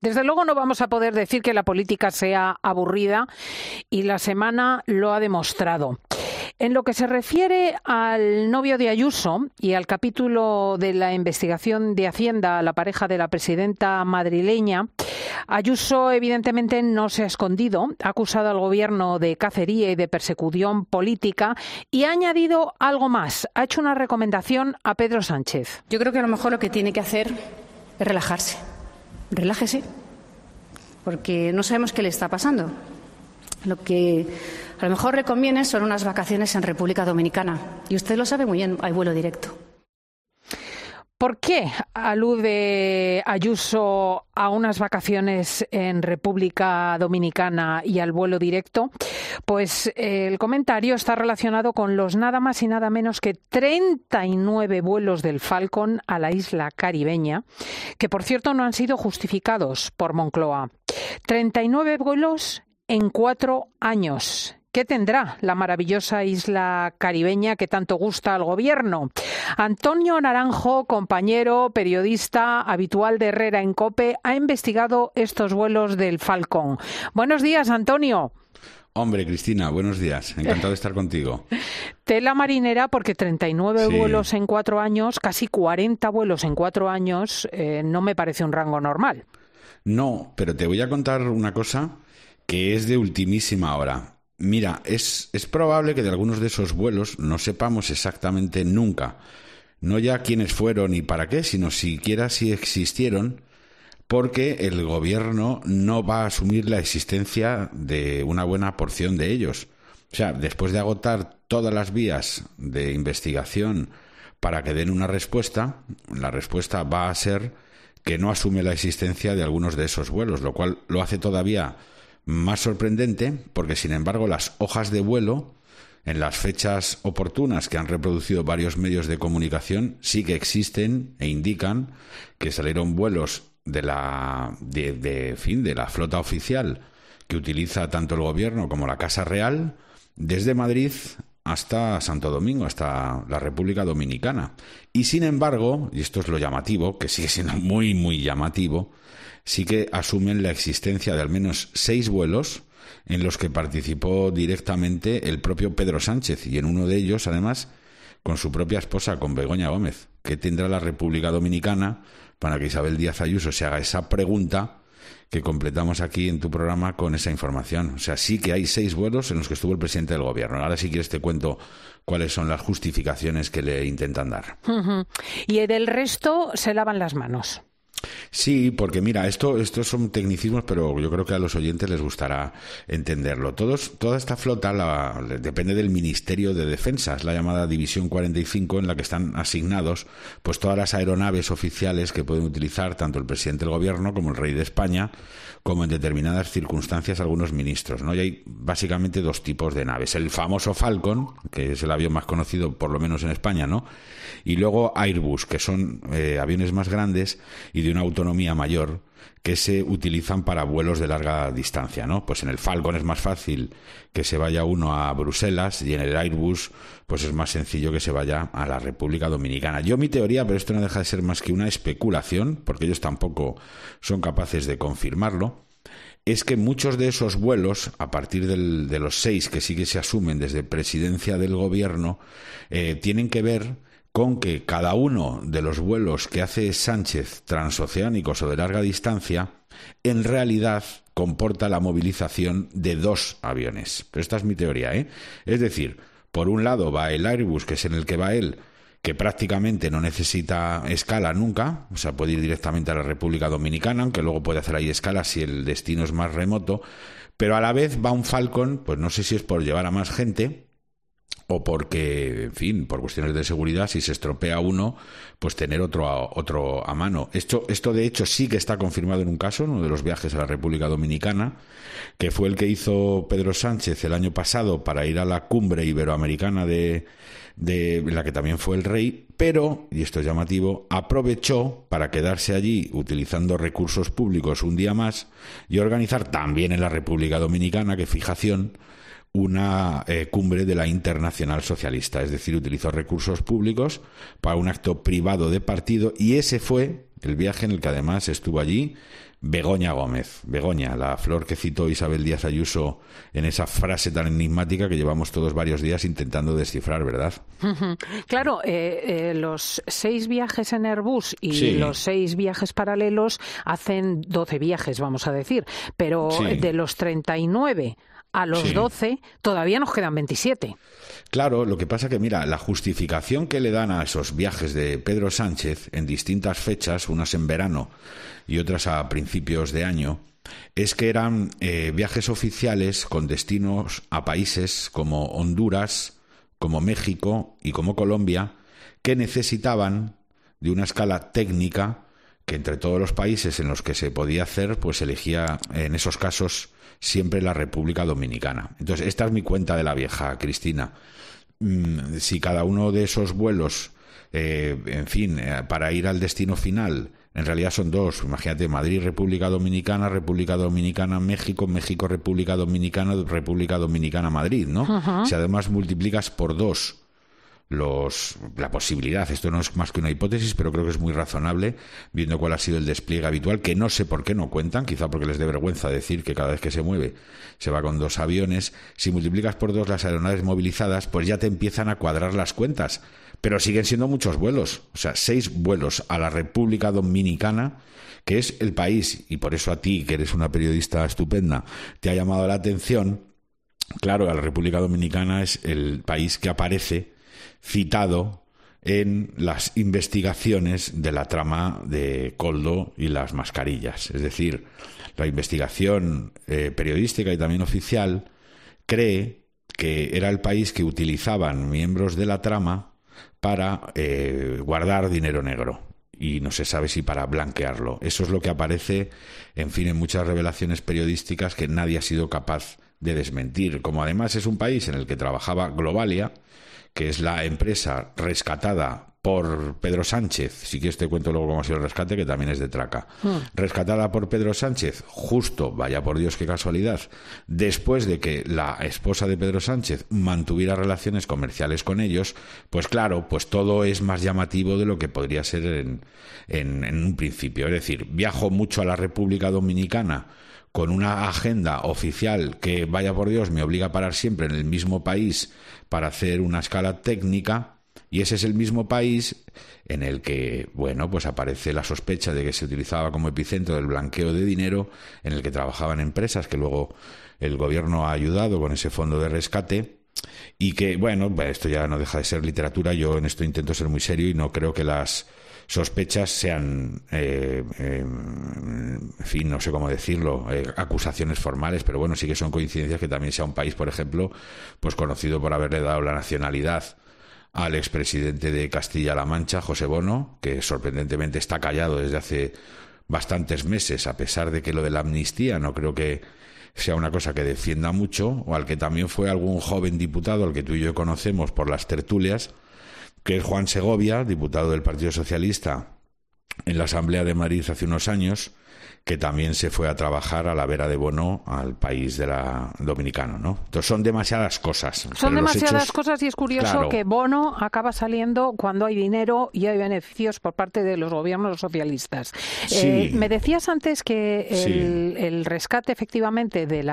Desde luego no vamos a poder decir que la política sea aburrida y la semana lo ha demostrado. En lo que se refiere al novio de Ayuso y al capítulo de la investigación de Hacienda a la pareja de la presidenta madrileña, Ayuso evidentemente no se ha escondido, ha acusado al gobierno de cacería y de persecución política y ha añadido algo más, ha hecho una recomendación a Pedro Sánchez. Yo creo que a lo mejor lo que tiene que hacer es relajarse. Relájese, porque no sabemos qué le está pasando. Lo que a lo mejor le conviene son unas vacaciones en República Dominicana. Y usted lo sabe muy bien, hay vuelo directo. ¿Por qué alude Ayuso a unas vacaciones en República Dominicana y al vuelo directo? Pues el comentario está relacionado con los nada más y nada menos que 39 vuelos del Falcon a la isla caribeña, que por cierto no han sido justificados por Moncloa. 39 vuelos en 4 años. ¿Qué tendrá la maravillosa isla caribeña que tanto gusta al gobierno? Antonio Naranjo, compañero, periodista habitual de Herrera en COPE, ha investigado estos vuelos del Falcon. Buenos días, Antonio. Hombre, Cristina, buenos días. Encantado de estar contigo. Tela marinera, porque 39 vuelos en 4 años, casi 40 vuelos en 4 años, no me parece un rango normal. No, pero te voy a contar una cosa que es de ultimísima hora. Mira, es probable que de algunos de esos vuelos no sepamos exactamente nunca, no ya quiénes fueron y para qué, sino siquiera si existieron, porque el gobierno no va a asumir la existencia de una buena porción de ellos. O sea, después de agotar todas las vías de investigación para que den una respuesta, la respuesta va a ser que no asume la existencia de algunos de esos vuelos, lo cual lo hace todavía más sorprendente, porque sin embargo las hojas de vuelo en las fechas oportunas que han reproducido varios medios de comunicación sí que existen e indican que salieron vuelos de la flota oficial que utiliza tanto el gobierno como la Casa Real desde Madrid hasta Santo Domingo, hasta la República Dominicana. Y sin embargo, y esto es lo llamativo, que sigue siendo muy, muy llamativo, sí que asumen la existencia de al menos 6 vuelos en los que participó directamente el propio Pedro Sánchez, y en uno de ellos, además, con su propia esposa, con Begoña Gómez. ¿Qué tendrá la República Dominicana para que Isabel Díaz Ayuso se haga esa pregunta que completamos aquí en tu programa con esa información? O sea, sí que hay 6 vuelos en los que estuvo el presidente del gobierno. Ahora, si quieres, te cuento cuáles son las justificaciones que le intentan dar. Y del resto se lavan las manos. Sí, porque mira, estos son tecnicismos, pero yo creo que a los oyentes les gustará entenderlo. Toda esta flota depende del Ministerio de Defensa, es la llamada División 45, en la que están asignados pues todas las aeronaves oficiales que pueden utilizar tanto el presidente del gobierno como el rey de España, como en determinadas circunstancias algunos ministros, ¿no? Y hay básicamente 2 tipos de naves. El famoso Falcon, que es el avión más conocido por lo menos en España, ¿no? Y luego Airbus, que son aviones más grandes y de una autonomía mayor, que se utilizan para vuelos de larga distancia, ¿no? Pues en el Falcon es más fácil que se vaya uno a Bruselas, y en el Airbus pues es más sencillo que se vaya a la República Dominicana. Mi teoría, pero esto no deja de ser más que una especulación, porque ellos tampoco son capaces de confirmarlo, es que muchos de esos vuelos, a partir de los 6 que sí que se asumen desde presidencia del gobierno, tienen que ver con que cada uno de los vuelos que hace Sánchez transoceánicos o de larga distancia, en realidad comporta la movilización de 2 aviones. Pero esta es mi teoría, ¿eh? Es decir, por un lado va el Airbus, que es en el que va él, que prácticamente no necesita escala nunca, o sea, puede ir directamente a la República Dominicana, aunque luego puede hacer ahí escala si el destino es más remoto, pero a la vez va un Falcon, pues no sé si es por llevar a más gente, o porque, en fin, por cuestiones de seguridad, si se estropea uno, pues tener otro a mano. Esto de hecho sí que está confirmado en un caso, uno de los viajes a la República Dominicana, que fue el que hizo Pedro Sánchez el año pasado para ir a la cumbre iberoamericana de la que también fue el rey, pero, y esto es llamativo, aprovechó para quedarse allí utilizando recursos públicos un día más y organizar también en la República Dominicana, qué fijación, una cumbre de la Internacional Socialista, es decir, utilizó recursos públicos para un acto privado de partido, y ese fue el viaje en el que además estuvo allí Begoña Gómez. Begoña, la flor que citó Isabel Díaz Ayuso en esa frase tan enigmática que llevamos todos varios días intentando descifrar, ¿verdad? Claro, los 6 viajes en Airbus y los 6 viajes paralelos hacen 12 viajes, vamos a decir, pero de los 39 a los 12 todavía nos quedan 27. Claro, lo que pasa que, mira, la justificación que le dan a esos viajes de Pedro Sánchez en distintas fechas, unas en verano y otras a principios de año, es que eran viajes oficiales con destinos a países como Honduras, como México y como Colombia, que necesitaban de una escala técnica que entre todos los países en los que se podía hacer, pues elegía en esos casos siempre la República Dominicana. Entonces, esta es mi cuenta de la vieja, Cristina. Si cada uno de esos vuelos, para ir al destino final, en realidad son 2, imagínate, Madrid, República Dominicana, México, México, República Dominicana, Madrid, ¿no? Si además multiplicas por 2 la posibilidad, esto no es más que una hipótesis, pero creo que es muy razonable, viendo cuál ha sido el despliegue habitual, que no sé por qué no cuentan, quizá porque les dé vergüenza decir que cada vez que se mueve se va con 2 aviones. Si multiplicas por 2 las aeronaves movilizadas, pues ya te empiezan a cuadrar las cuentas, pero siguen siendo muchos vuelos, o sea, 6 vuelos a la República Dominicana, que es el país, y por eso a ti, que eres una periodista estupenda, te ha llamado la atención. Claro, la República Dominicana es el país que aparece citado en las investigaciones de la trama de Koldo y las mascarillas. Es decir, la investigación periodística y también oficial cree que era el país que utilizaban miembros de la trama para guardar dinero negro. Y no se sabe si para blanquearlo. Eso es lo que aparece, en fin, en muchas revelaciones periodísticas que nadie ha sido capaz de desmentir. Como además es un país en el que trabajaba Globalia, que es la empresa rescatada por Pedro Sánchez, si quieres te cuento luego cómo ha sido el rescate, que también es de traca. Rescatada por Pedro Sánchez, justo, vaya por Dios qué casualidad, después de que la esposa de Pedro Sánchez mantuviera relaciones comerciales con ellos, pues claro, pues todo es más llamativo de lo que podría ser en un principio. Es decir, viajo mucho a la República Dominicana con una agenda oficial que, vaya por Dios, me obliga a parar siempre en el mismo país para hacer una escala técnica, y ese es el mismo país en el que, bueno, pues aparece la sospecha de que se utilizaba como epicentro del blanqueo de dinero, en el que trabajaban empresas que luego el gobierno ha ayudado con ese fondo de rescate, y que, bueno, esto ya no deja de ser literatura. Yo en esto intento ser muy serio y no creo que las sospechas sean, en fin, no sé cómo decirlo, acusaciones formales, pero bueno, sí que son coincidencias que también sea un país, por ejemplo, pues conocido por haberle dado la nacionalidad al expresidente de Castilla-La Mancha, José Bono, que sorprendentemente está callado desde hace bastantes meses, a pesar de que lo de la amnistía no creo que sea una cosa que defienda mucho, o al que también fue algún joven diputado, al que tú y yo conocemos por las tertulias, que es Juan Segovia, diputado del Partido Socialista en la Asamblea de Madrid hace unos años, que también se fue a trabajar a la vera de Bono al país dominicano, ¿no? Entonces son demasiadas cosas. Son demasiadas cosas, y es curioso que Bono acaba saliendo cuando hay dinero y hay beneficios por parte de los gobiernos socialistas. Sí. Me decías antes que el rescate efectivamente de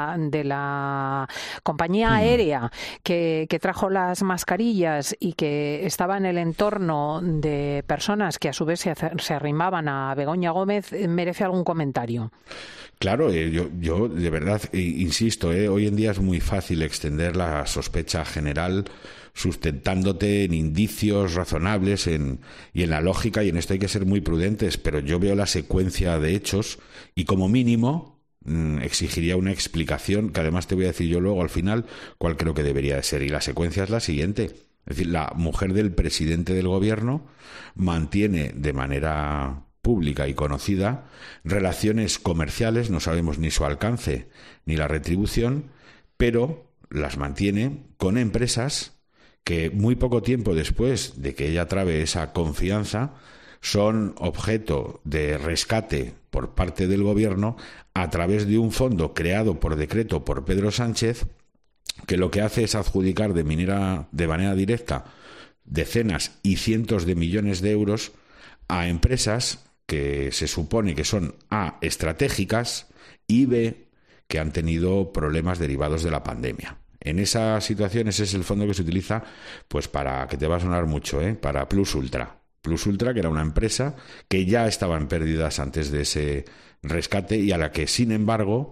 la compañía aérea que trajo las mascarillas y que estaba en el entorno de personas que a su vez se arrimaban a Begoña Gómez merece algún comentario. Claro, yo de verdad insisto, hoy en día es muy fácil extender la sospecha general sustentándote en indicios razonables y en la lógica, y en esto hay que ser muy prudentes, pero yo veo la secuencia de hechos y como mínimo exigiría una explicación, que además te voy a decir yo luego al final cuál creo que debería de ser, y la secuencia es la siguiente. Es decir, la mujer del presidente del gobierno mantiene de manera pública y conocida relaciones comerciales, no sabemos ni su alcance ni la retribución, pero las mantiene con empresas que muy poco tiempo después de que ella trabe esa confianza son objeto de rescate por parte del gobierno a través de un fondo creado por decreto por Pedro Sánchez, que lo que hace es adjudicar de manera directa decenas y cientos de millones de euros a empresas que se supone que son A, estratégicas, y B, que han tenido problemas derivados de la pandemia. En esa situación ese es el fondo que se utiliza pues para, que te va a sonar mucho, para Plus Ultra. Plus Ultra, que era una empresa que ya estaba en pérdidas antes de ese rescate y a la que, sin embargo,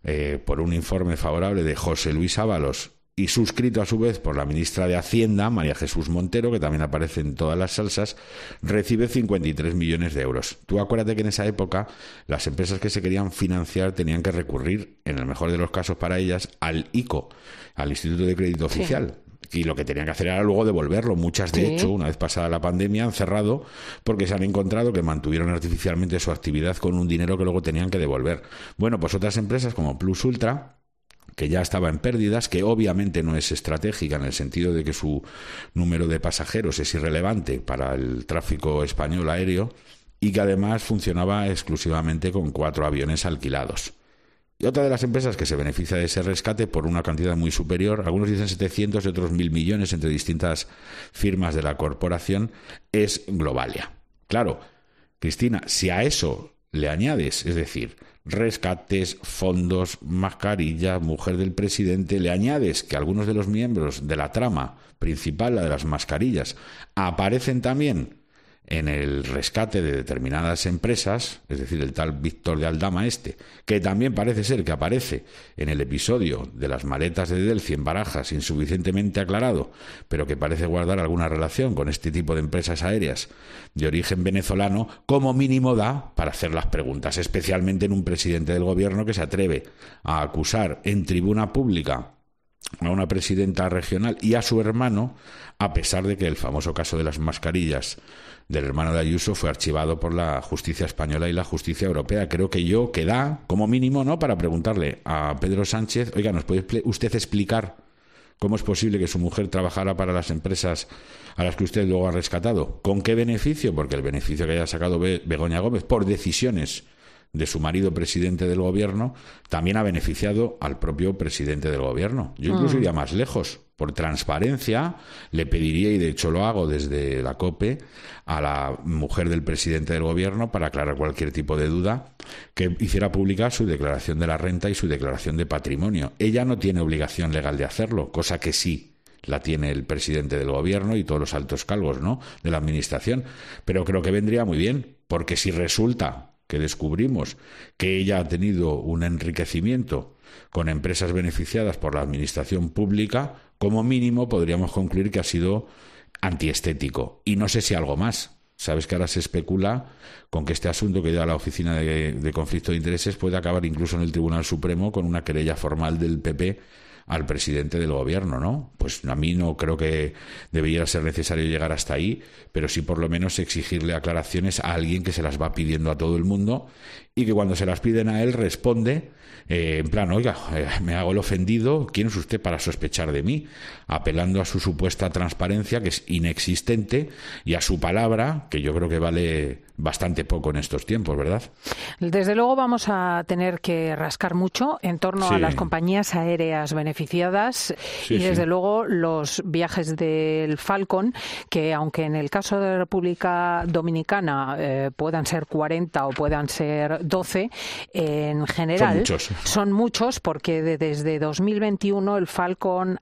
por un informe favorable de José Luis Ábalos y suscrito a su vez por la ministra de Hacienda, María Jesús Montero, que también aparece en todas las salsas, recibe 53 millones de euros. Tú acuérdate que en esa época las empresas que se querían financiar tenían que recurrir, en el mejor de los casos para ellas, al ICO, al Instituto de Crédito Oficial. Y lo que tenían que hacer era luego devolverlo. Muchas, de hecho, una vez pasada la pandemia, han cerrado porque se han encontrado que mantuvieron artificialmente su actividad con un dinero que luego tenían que devolver. Bueno, pues otras empresas como Plus Ultra, que ya estaba en pérdidas, que obviamente no es estratégica en el sentido de que su número de pasajeros es irrelevante para el tráfico español aéreo y que además funcionaba exclusivamente con 4 aviones alquilados. Y otra de las empresas que se beneficia de ese rescate por una cantidad muy superior, algunos dicen 700 y otros 1.000 millones entre distintas firmas de la corporación, es Globalia. Claro, Cristina, si a eso le añades, es decir, rescates, fondos, mascarillas, mujer del presidente, le añades que algunos de los miembros de la trama principal, la de las mascarillas, aparecen también en el rescate de determinadas empresas, es decir, el tal Víctor de Aldama que también parece ser que aparece en el episodio de las maletas de Delphi en Barajas, insuficientemente aclarado, pero que parece guardar alguna relación con este tipo de empresas aéreas de origen venezolano, como mínimo da para hacer las preguntas, especialmente en un presidente del gobierno que se atreve a acusar en tribuna pública a una presidenta regional y a su hermano, a pesar de que el famoso caso de las mascarillas del hermano de Ayuso fue archivado por la justicia española y la justicia europea. Creo que da, como mínimo, ¿no?, para preguntarle a Pedro Sánchez, oiga, ¿nos puede usted explicar cómo es posible que su mujer trabajara para las empresas a las que usted luego ha rescatado? ¿Con qué beneficio? Porque el beneficio que haya sacado Begoña Gómez por decisiones de su marido presidente del gobierno también ha beneficiado al propio presidente del gobierno. Yo incluso iría más lejos. Por transparencia le pediría, y de hecho lo hago desde la COPE, a la mujer del presidente del gobierno, para aclarar cualquier tipo de duda, que hiciera pública su declaración de la renta y su declaración de patrimonio. Ella no tiene obligación legal de hacerlo, cosa que sí la tiene el presidente del gobierno y todos los altos cargos, ¿no?, de la administración. Pero creo que vendría muy bien, porque si resulta que descubrimos que ella ha tenido un enriquecimiento con empresas beneficiadas por la administración pública, como mínimo podríamos concluir que ha sido antiestético. Y no sé si algo más. Sabes que ahora se especula con que este asunto que lleva a la Oficina de Conflicto de Intereses puede acabar incluso en el Tribunal Supremo con una querella formal del PP al presidente del gobierno, ¿no? Pues a mí no creo que debiera ser necesario llegar hasta ahí, pero sí por lo menos exigirle aclaraciones a alguien que se las va pidiendo a todo el mundo y que cuando se las piden a él responde en plan, oiga, me hago el ofendido, ¿quién es usted para sospechar de mí? Apelando a su supuesta transparencia, que es inexistente, y a su palabra, que yo creo que vale bastante poco en estos tiempos, ¿verdad? Desde luego vamos a tener que rascar mucho en torno a las compañías aéreas beneficiadas y desde luego los viajes del Falcon, que aunque en el caso de República Dominicana puedan ser 40 o puedan ser 12, en general son muchos porque desde 2021 el Falcon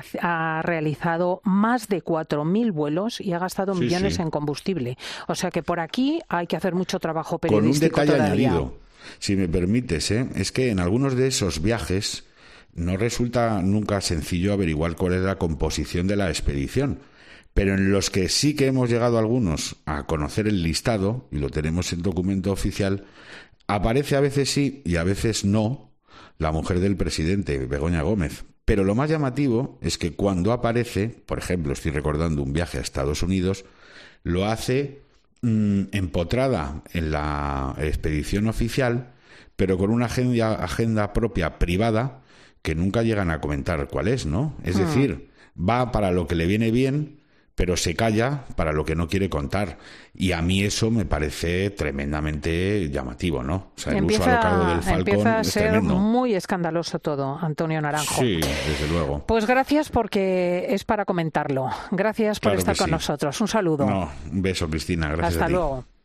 ha realizado más de 4.000 vuelos y ha gastado millones en combustible. O sea que por aquí hay que hacer mucho trabajo periodístico. Con un detalle todavía añadido, si me permites, es que en algunos de esos viajes no resulta nunca sencillo averiguar cuál es la composición de la expedición, pero en los que sí que hemos llegado algunos a conocer el listado, y lo tenemos en documento oficial, aparece a veces sí y a veces no la mujer del presidente, Begoña Gómez. Pero lo más llamativo es que cuando aparece, por ejemplo, estoy recordando un viaje a Estados Unidos, lo hace empotrada en la expedición oficial, pero con una agenda propia privada que nunca llegan a comentar cuál es, ¿no? Es decir, va para lo que le viene bien, pero se calla para lo que no quiere contar. Y a mí eso me parece tremendamente llamativo, ¿no? O sea, el uso alocado del Falcon empieza a es ser tremendo. muy escandaloso todo, Antonio Naranjo. Sí, desde luego. Pues gracias, porque es para comentarlo. Gracias por estar con nosotros. Un saludo. No, un beso, Cristina. Gracias. Hasta a ti. luego.